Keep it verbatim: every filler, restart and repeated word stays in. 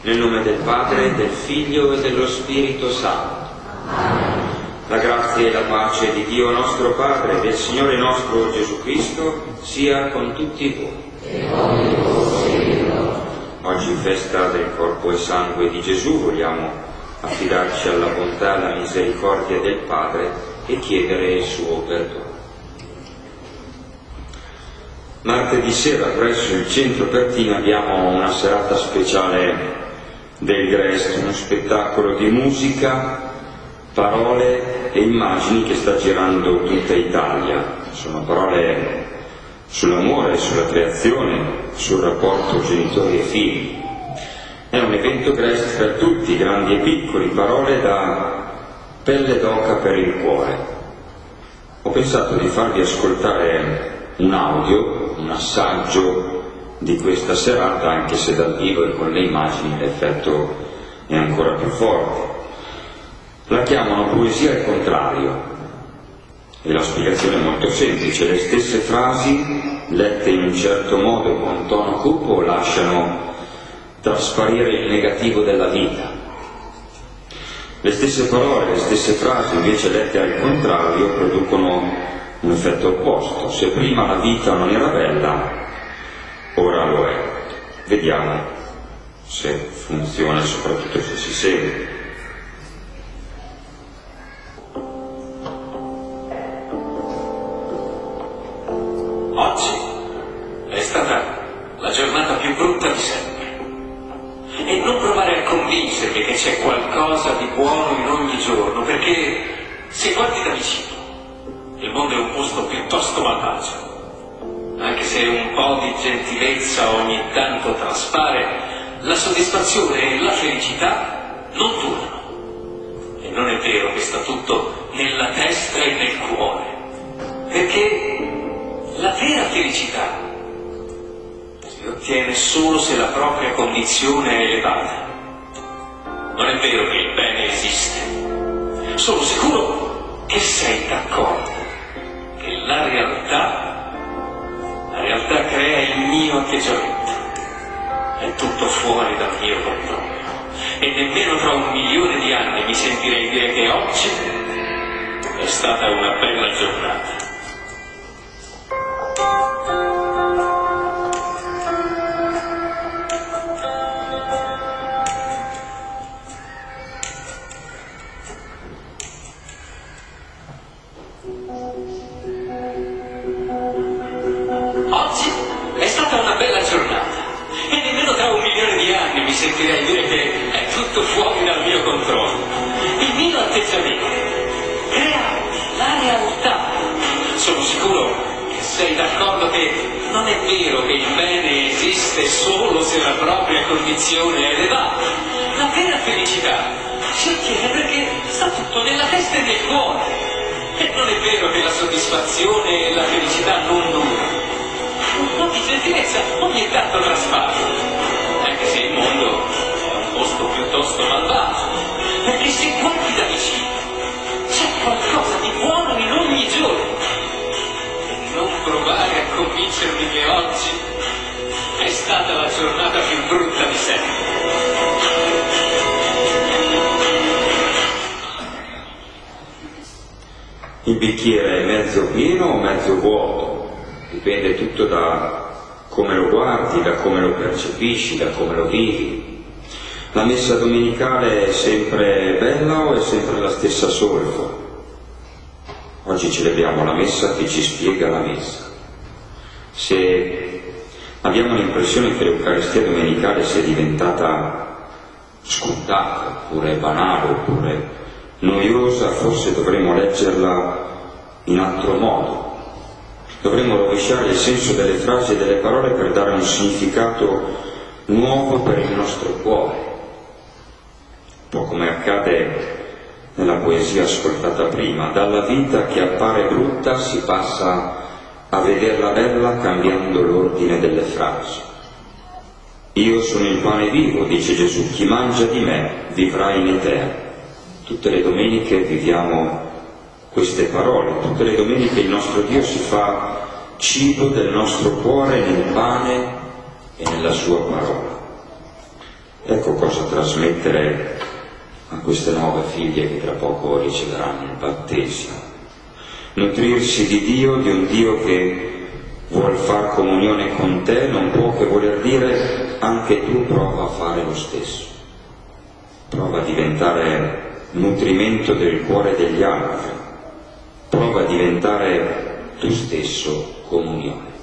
Nel nome del Padre, del Figlio e dello Spirito Santo. La grazia e la pace di Dio nostro Padre e del Signore nostro Gesù Cristo sia con tutti voi. Oggi, festa del corpo e sangue di Gesù, vogliamo affidarci alla bontà e alla misericordia del Padre e chiedere il suo perdono. Martedì sera presso il Centro Pertini abbiamo una serata speciale del Grest, uno spettacolo di musica, parole e immagini che sta girando tutta Italia. Sono parole sull'amore, sulla creazione, sul rapporto genitori e figli. È un evento Grest per tutti, grandi e piccoli, parole da pelle d'oca per il cuore. Ho pensato di farvi ascoltare un audio, un assaggio di questa serata, anche se dal vivo e con le immagini l'effetto è ancora più forte. La chiamano poesia al contrario e la spiegazione è molto semplice: le stesse frasi lette in un certo modo con tono cupo lasciano trasparire il negativo della vita. Le stesse parole, le stesse frasi invece lette al contrario producono un effetto opposto. Se prima la vita non era bella, ora lo è. Vediamo se funziona e soprattutto se si segue. Oggi è stata la giornata più brutta di sempre. E non provare a convincermi che c'è qualcosa di buono in ogni giorno, perché se guardi da vicino, il mondo è un posto piuttosto malvagio. Anche se un po' di gentilezza ogni tanto traspare, la soddisfazione e la felicità non durano. E non è vero che sta tutto nella testa e nel cuore, perché la vera felicità si ottiene solo se la propria condizione è elevata. Non è vero che il bene esiste. Sono sicuro che sei d'accordo che la realtà La realtà crea il mio atteggiamento. È tutto fuori dal mio controllo. E nemmeno tra un milione di anni mi sentirei dire che oggi è stata una bella giornata. Sentirei dire che è tutto fuori dal mio controllo. Il mio atteggiamento crea la realtà. Sono sicuro che sei d'accordo che non è vero che il bene esiste solo se la propria condizione è elevata. La vera felicità si ottiene perché sta tutto nella testa e nel cuore. E non è vero che la soddisfazione e la felicità non durano. Un po' di gentilezza ogni tanto traspare. Anche se il mondo è un posto piuttosto malvagio, perché se guardi da vicino c'è qualcosa di buono in ogni giorno. E non provare a convincermi che oggi è stata la giornata più brutta di sempre. Il bicchiere è mezzo pieno o mezzo vuoto? Dipende tutto da come lo guardi, da come lo percepisci, da come lo vivi. La messa domenicale è sempre bella o è sempre la stessa solfa? Oggi celebriamo la messa che ci spiega la messa. Se abbiamo l'impressione che l'Eucaristia domenicale sia diventata scontata, oppure banale, oppure noiosa, forse dovremmo leggerla in altro modo. Dovremmo rovesciare il senso delle frasi e delle parole per dare un significato nuovo per il nostro cuore. Un po' come accade nella poesia ascoltata prima: dalla vita che appare brutta si passa a vederla bella cambiando l'ordine delle frasi. Io sono il pane vivo, dice Gesù, chi mangia di me vivrà in eterno. Tutte le domeniche viviamo queste parole, tutte le domeniche il nostro Dio si fa cibo del nostro cuore nel pane e nella sua parola. Ecco cosa trasmettere a queste nuove figlie che tra poco riceveranno il battesimo. Nutrirsi di Dio, di un Dio che vuol far comunione con te, non può che voler dire anche tu prova a fare lo stesso. Prova a diventare nutrimento del cuore degli altri. Prova a diventare tu stesso comunione.